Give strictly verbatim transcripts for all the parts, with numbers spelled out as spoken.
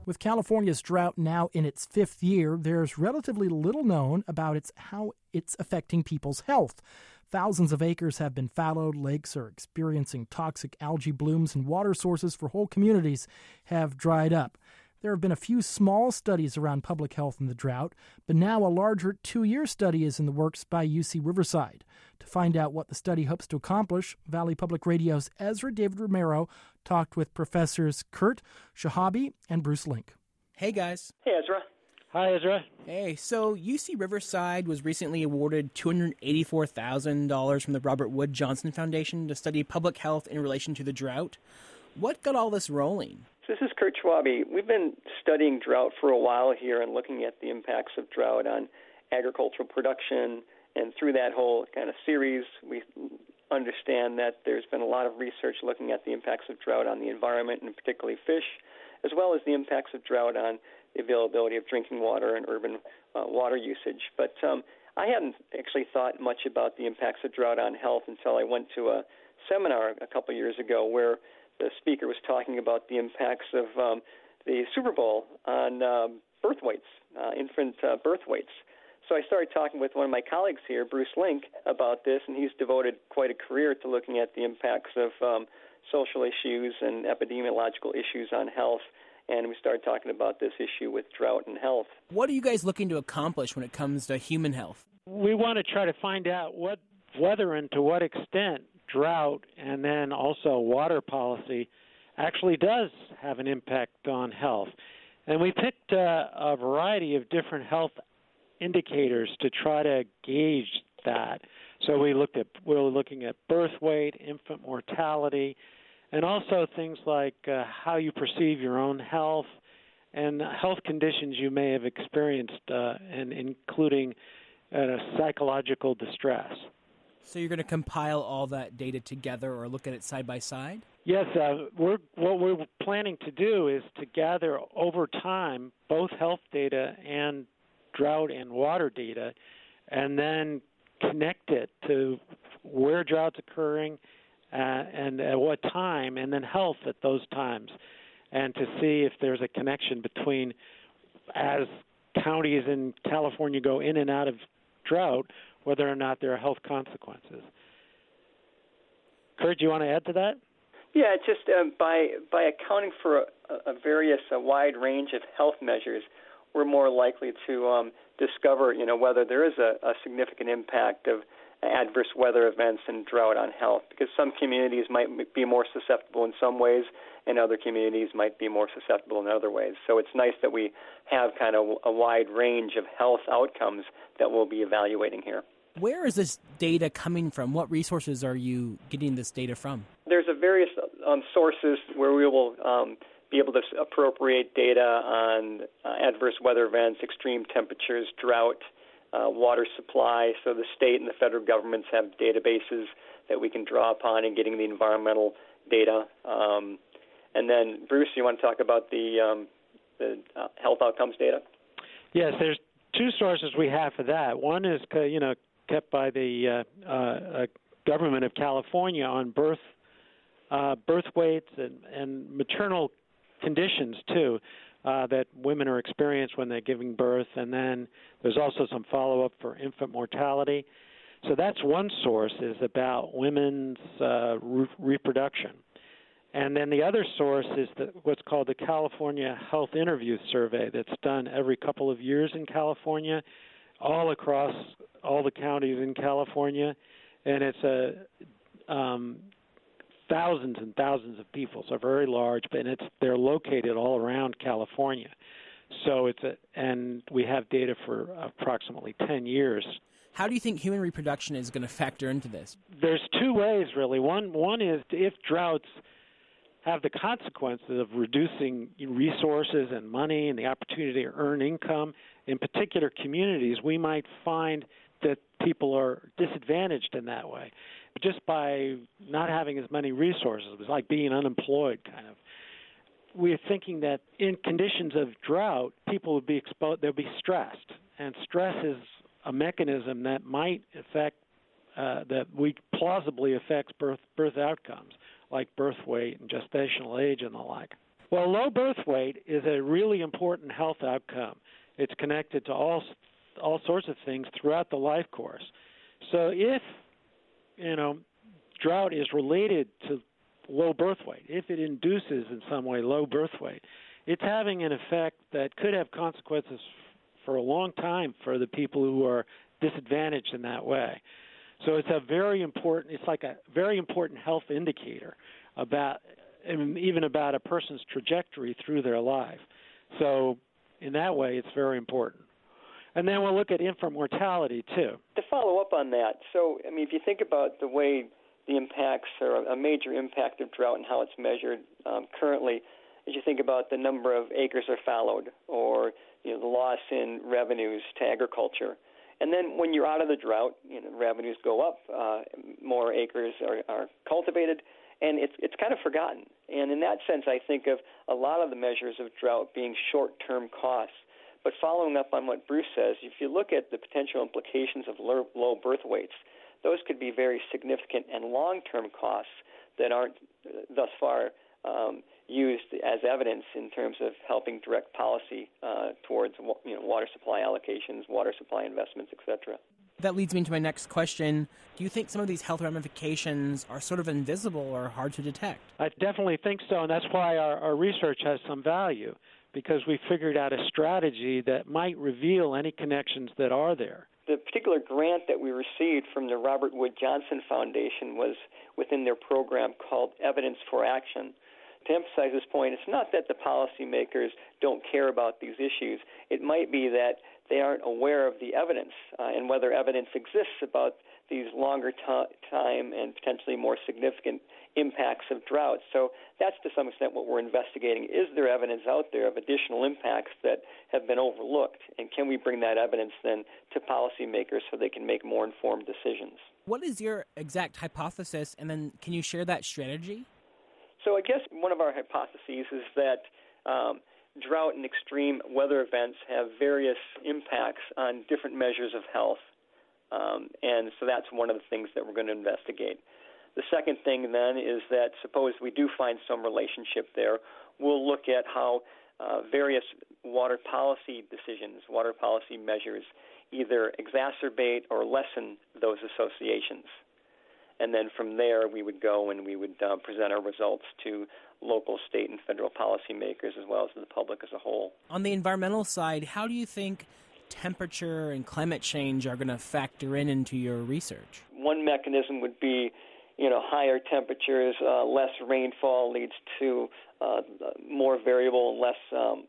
With California's drought now in its fifth year, there's relatively little known about its how it's affecting people's health. Thousands of acres have been fallowed, lakes are experiencing toxic algae blooms, and water sources for whole communities have dried up. There have been a few small studies around public health in the drought, but now a larger two-year study is in the works by U C Riverside. To find out what the study hopes to accomplish, Valley Public Radio's Ezra David Romero talked with Professors Kurt Shahabi and Bruce Link. Hey, guys. Hey, Ezra. Hi, Ezra. Hey, so U C Riverside was recently awarded two hundred eighty-four thousand dollars from the Robert Wood Johnson Foundation to study public health in relation to the drought. What got all this rolling? So this is Kurt Schwabe. We've been studying drought for a while here and looking at the impacts of drought on agricultural production. And through that whole kind of series, we understand that there's been a lot of research looking at the impacts of drought on the environment, and particularly fish, as well as the impacts of drought on the availability of drinking water and urban uh, water usage. But um, I hadn't actually thought much about the impacts of drought on health until I went to a seminar a couple years ago where the speaker was talking about the impacts of um, the Super Bowl on um, birth weights, uh, infant uh, birth weights. So I started talking with one of my colleagues here, Bruce Link, about this, and he's devoted quite a career to looking at the impacts of um, social issues and epidemiological issues on health. And we started talking about this issue with drought and health. What are you guys looking to accomplish when it comes to human health? We want to try to find out what whether and to what extent drought and then also water policy actually does have an impact on health. And we picked uh, a variety of different health indicators to try to gauge that. So we looked at we were looking at birth weight, infant mortality, and also things like uh, how you perceive your own health and health conditions you may have experienced, uh, and including uh, psychological distress. So you're going to compile all that data together or look at it side by side? Yes, uh, we're, what we're planning to do is to gather over time both health data and drought and water data, and then connect it to where drought's occurring uh, and at what time, and then health at those times, and to see if there's a connection between, as counties in California go in and out of drought, whether or not there are health consequences. Kurt, do you want to add to that? Yeah, it's just um, by by accounting for a, a various, a wide range of health measures, we're more likely to um, discover, you know, whether there is a, a significant impact of adverse weather events and drought on health, because some communities might be more susceptible in some ways and other communities might be more susceptible in other ways. So it's nice that we have kind of a wide range of health outcomes that we'll be evaluating here. Where is this data coming from? What resources are you getting this data from? There's a various um, sources where we will um, be able to appropriate data on uh, adverse weather events, extreme temperatures, drought, uh, water supply. So the state and the federal governments have databases that we can draw upon in getting the environmental data. Um, and then, Bruce, you want to talk about the, um, the uh, health outcomes data? Yes, there's two sources we have for that. One is, you know, kept by the uh, uh, government of California on birth uh, birth weights and, and maternal conditions, too, uh, that women are experiencing when they're giving birth. And then there's also some follow-up for infant mortality. So that's one source, is about women's uh, re- reproduction. And then the other source is the, what's called the California Health Interview Survey that's done every couple of years in California, all across all the counties in California. And it's a um, thousands and thousands of people, so very large, but it's they're located all around California. So it's a, and we have data for approximately ten years. How do you think human reproduction is going to factor into this? There's two ways, really. One one is if droughts have the consequences of reducing resources and money and the opportunity to earn income in particular communities, we might find that people are disadvantaged in that way. Just by not having as many resources, it was like being unemployed, kind of. We're thinking that in conditions of drought, people would be exposed, they'll be stressed. And stress is a mechanism that might affect, uh, that we plausibly affects birth birth outcomes, like birth weight and gestational age and the like. Well, low birth weight is a really important health outcome. It's connected to all all sorts of things throughout the life course. So if, you know, drought is related to low birth weight, if it induces in some way low birth weight, it's having an effect that could have consequences for a long time for the people who are disadvantaged in that way. So it's a very important, it's like a very important health indicator about, even about a person's trajectory through their life. So in that way, it's very important. And then we'll look at infant mortality, too. To follow up on that, so, I mean, if you think about the way the impacts are a major impact of drought and how it's measured um, currently, as you think about the number of acres are fallowed or, you know, the loss in revenues to agriculture. And then when you're out of the drought, you know, revenues go up, uh, more acres are, are cultivated, and it's it's kind of forgotten. And in that sense, I think of a lot of the measures of drought being short-term costs. But following up on what Bruce says, if you look at the potential implications of low, low birth weights, those could be very significant and long-term costs that aren't uh, thus far um, used as evidence in terms of helping direct policy uh, towards, you know, water supply allocations, water supply investments, et cetera. That leads me to my next question. Do you think some of these health ramifications are sort of invisible or hard to detect? I definitely think so, and that's why our, our research has some value, because we figured out a strategy that might reveal any connections that are there. The particular grant that we received from the Robert Wood Johnson Foundation was within their program called Evidence for Action. To emphasize this point, it's not that the policymakers don't care about these issues. It might be that they aren't aware of the evidence uh, and whether evidence exists about these longer t- time and potentially more significant impacts of drought. So that's to some extent what we're investigating. Is there evidence out there of additional impacts that have been overlooked? And can we bring that evidence then to policymakers so they can make more informed decisions? What is your exact hypothesis, and then can you share that strategy? So I guess one of our hypotheses is that um, drought and extreme weather events have various impacts on different measures of health. Um, and so that's one of the things that we're going to investigate. The second thing then is that suppose we do find some relationship there, we'll look at how uh, various water policy decisions, water policy measures, either exacerbate or lessen those associations. And then from there, we would go and we would uh, present our results to local, state, and federal policymakers as well as the public as a whole. On the environmental side, how do you think temperature and climate change are going to factor in into your research? One mechanism would be, you know, higher temperatures, uh, less rainfall leads to uh, more variable, less um,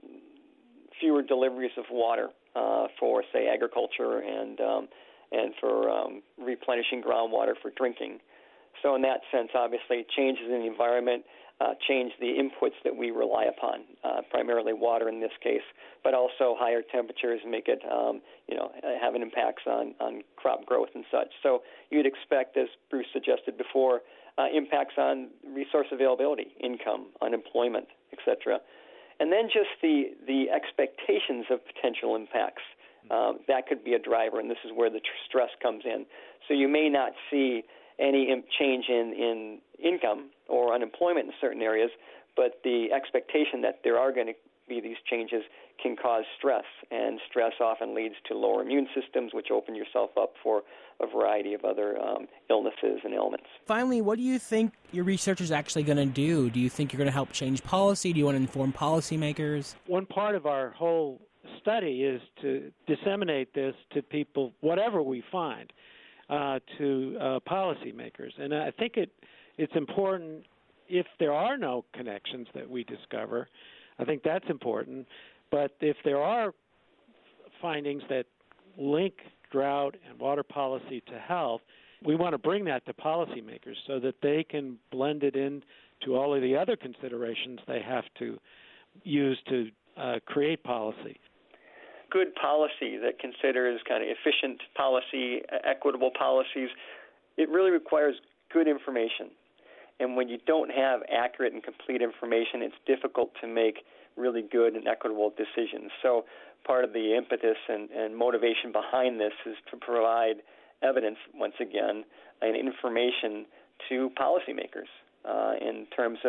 fewer deliveries of water uh, for, say, agriculture and um, and for um, replenishing groundwater for drinking. So in that sense, obviously, changes in the environment uh, change the inputs that we rely upon, uh, primarily water in this case, but also higher temperatures make it, um, you know, have an impacts on, on crop growth and such. So you'd expect, as Bruce suggested before, uh, impacts on resource availability, income, unemployment, et cetera. And then just the, the expectations of potential impacts. Um, that could be a driver, and this is where the tr- stress comes in. So you may not see any imp- change in, in income or unemployment in certain areas, but the expectation that there are going to be these changes can cause stress, and stress often leads to lower immune systems, which open yourself up for a variety of other um, illnesses and ailments. Finally, what do you think your research is actually going to do? Do you think you're going to help change policy? Do you want to inform policymakers? One part of our whole study is to disseminate this to people, whatever we find, uh, to uh, policymakers. And I think it it's important if there are no connections that we discover. I think that's important. But if there are findings that link drought and water policy to health, we want to bring that to policymakers so that they can blend it in to all of the other considerations they have to use to uh, create policy. Good policy that considers kind of efficient policy, equitable policies, it really requires good information. And when you don't have accurate and complete information, it's difficult to make really good and equitable decisions. So part of the impetus and, and motivation behind this is to provide evidence, once again, and information to policymakers uh, in terms of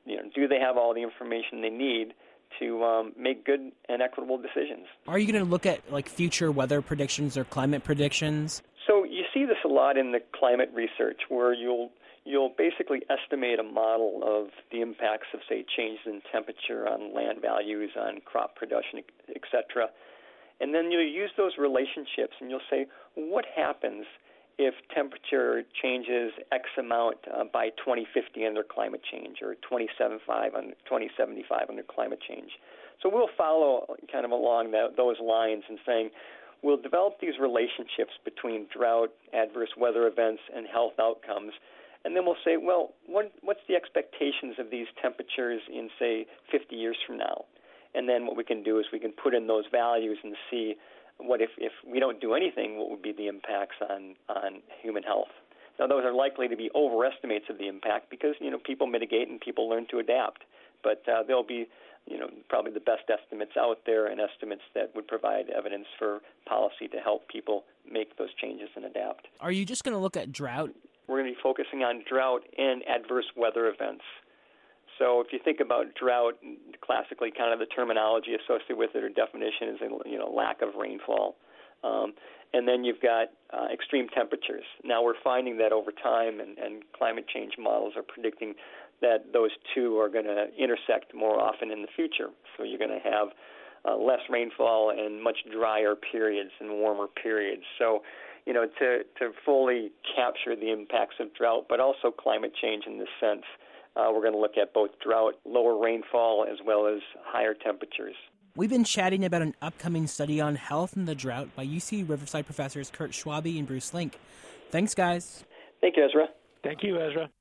you know, do they have all the information they need to um, make good and equitable decisions? Are you going to look at like future weather predictions or climate predictions? So you see this a lot in the climate research, where you'll you'll basically estimate a model of the impacts of, say, changes in temperature on land values, on crop production, et cetera. And then you'll use those relationships and you'll say, what happens if temperature changes X amount uh, by twenty fifty under climate change, or twenty seventy-five under, twenty seventy-five under climate change? So we'll follow kind of along that, those lines and saying, we'll develop these relationships between drought, adverse weather events, and health outcomes. And then we'll say, well, what, what's the expectations of these temperatures in, say, fifty years from now? And then what we can do is we can put in those values and see what if, if we don't do anything, what would be the impacts on, on human health. Now, those are likely to be overestimates of the impact because, you know, people mitigate and people learn to adapt. But uh, there'll be, you know, probably the best estimates out there and estimates that would provide evidence for policy to help people make those changes and adapt. Are you just going to look at drought? We're going to be focusing on drought and adverse weather events. So if you think about drought, classically kind of the terminology associated with it or definition is, you know, lack of rainfall. Um, and then you've got uh, extreme temperatures. Now we're finding that over time, and, and climate change models are predicting that those two are going to intersect more often in the future. So you're going to have uh, less rainfall and much drier periods and warmer periods. So, you know, to, to fully capture the impacts of drought, but also climate change in this sense, uh, we're going to look at both drought, lower rainfall, as well as higher temperatures. We've been chatting about an upcoming study on health and the drought by U C Riverside professors Kurt Schwabe and Bruce Link. Thanks, guys. Thank you, Ezra. Thank you, Ezra.